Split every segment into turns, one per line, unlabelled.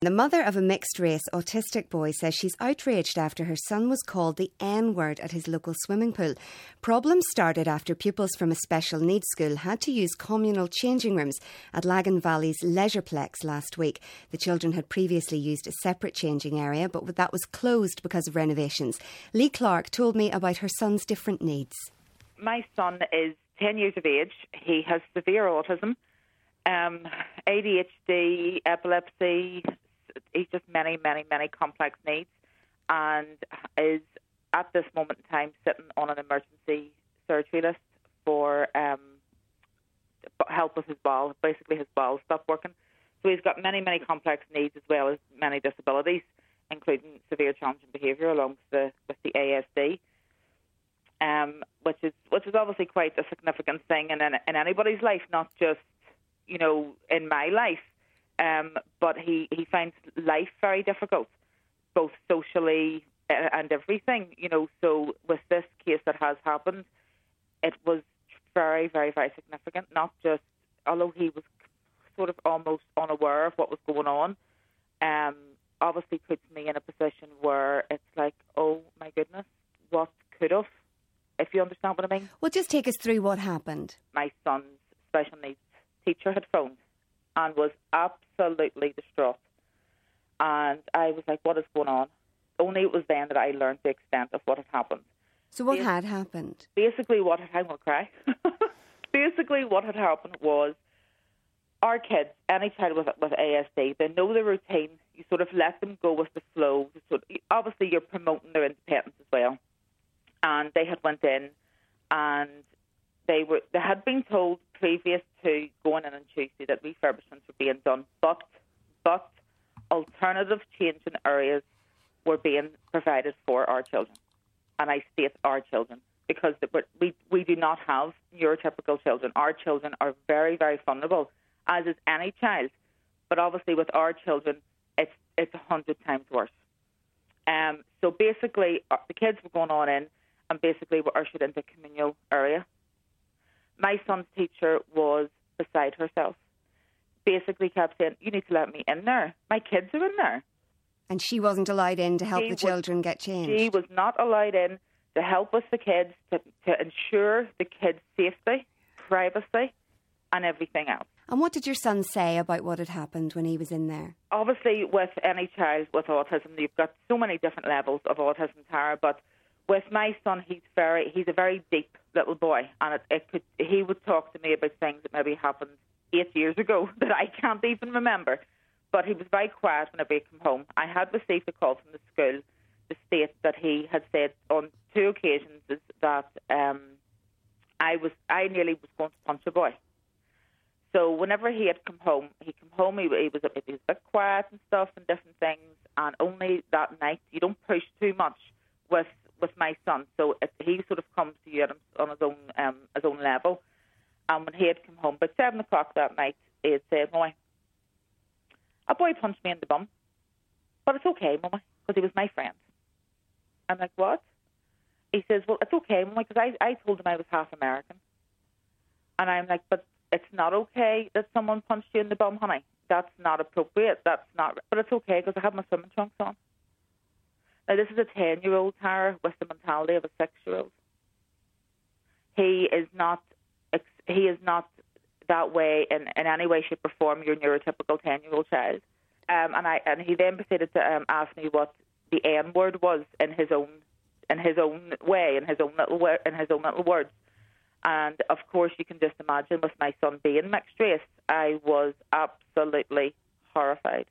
The mother of a mixed-race autistic boy says she's outraged after her son was called the N-word at his local swimming pool. Problems started after pupils from a special needs school had to use communal changing rooms at Lagan Valley's Leisureplex last week. The children had previously used a separate changing area, but that was closed because of renovations. Lee Clark told me about her son's different needs.
My son is 10 years of age. He has severe autism, ADHD, epilepsy. He's just many complex needs, and is at this moment in time sitting on an emergency surgery list for help with his bowel. Basically, his bowel stopped working. So he's got many complex needs as well as many disabilities, including severe challenging behaviour along with the ASD, which is obviously quite a significant thing in anybody's life, not just in my life. But he finds life very difficult, both socially and everything, So with this case that has happened, it was very significant, not just, although he was sort of almost unaware of what was going on, obviously puts me in a position where it's like, oh my goodness, what could have, if you understand what I mean.
Well, just take us through what happened.
My son's special needs teacher had phoned and was absolutely distraught. And I was like, what is going on? Only it was then that I learned the extent of what had happened.
So what had happened?
Basically, I'm going to cry. Basically, what had happened was our kids, any child with ASD, they know the routine. You sort of let them go with the flow. Obviously, you're promoting their independence as well. And they had went in and they had been told previous to going in on Tuesday that refurbishments were being done, but alternative changing areas were being provided for our children. And I state our children because we do not have neurotypical children. Our children are very vulnerable, as is any child. But obviously with our children, it's 100 times worse. So basically, the kids were going on in and basically were ushered into a communal area. My son's teacher was beside herself. Basically kept saying, you need to let me in there. My kids are in there.
And she wasn't allowed in to help the children get changed?
She was not allowed in to help with the kids, to ensure the kids' safety, privacy, and everything else.
And what did your son say about what had happened when he was in there?
Obviously, with any child with autism, you've got so many different levels of autism, Tara, but with my son, he's a very deep little boy, and he would talk to me about things that maybe happened 8 years ago that I can't even remember. But he was very quiet whenever he came home. I had received a call from the school to state that he had said on 2 occasions that I nearly was going to punch a boy. So whenever he had come home, he was a bit quiet and stuff and different things. And only that night, you don't push too much with my son, so he sort of comes to you on his own level. And when he had come home about 7 o'clock that night, he had said, "Mummy, a boy punched me in the bum, but it's okay, Mummy, because he was my friend." I'm like, "What?" He says, "Well, it's okay, Mummy, because I told him I was half American." And I'm like, "But it's not okay that someone punched you in the bum, honey. That's not appropriate. That's not. But it's okay because I have my swimming trunks on." Now, this is a 10-year-old, Tara, with the mentality of a 6-year-old. He is not that way in any way, shape, or form. Your neurotypical 10-year-old child. And he then proceeded to ask me what the N word was in his own way, in his own little words. And of course, you can just imagine, with my son being mixed race, I was absolutely horrified.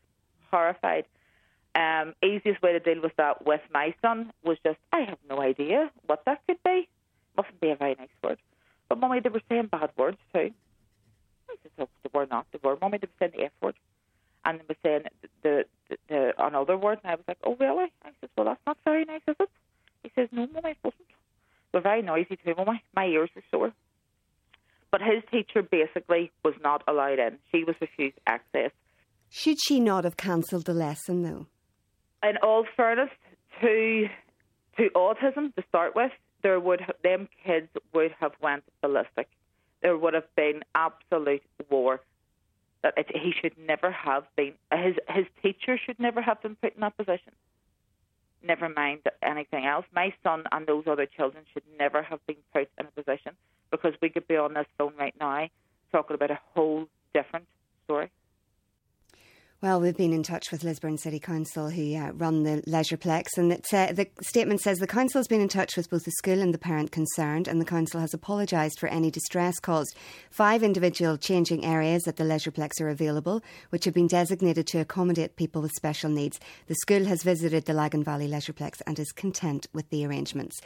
Easiest way to deal with that with my son was just, I have no idea what that could be. Mustn't be a very nice word. But Mummy, they were saying bad words too. I said, oh, they were not. They were, Mummy, they were saying the F word. And they were saying the another word. And I was like, oh, really? I said, well, that's not very nice, is it? He says, no, Mummy, it wasn't. They're very noisy too, Mummy. My ears were sore. But his teacher basically was not allowed in. She was refused access.
Should she not have cancelled the lesson, though?
In all fairness, to autism to start with, them kids would have went ballistic. There would have been absolute war. that he should never have been, his teacher should never have been put in that position. Never mind anything else. My son and those other children should never have been put in a position, because we could be on this phone right now talking about a whole different story.
Well, we've been in touch with Lisburn City Council, who run the Leisureplex, and the statement says the council has been in touch with both the school and the parent concerned, and the council has apologised for any distress caused. 5 individual changing areas at the Leisureplex are available, which have been designated to accommodate people with special needs. The school has visited the Lagan Valley Leisureplex and is content with the arrangements.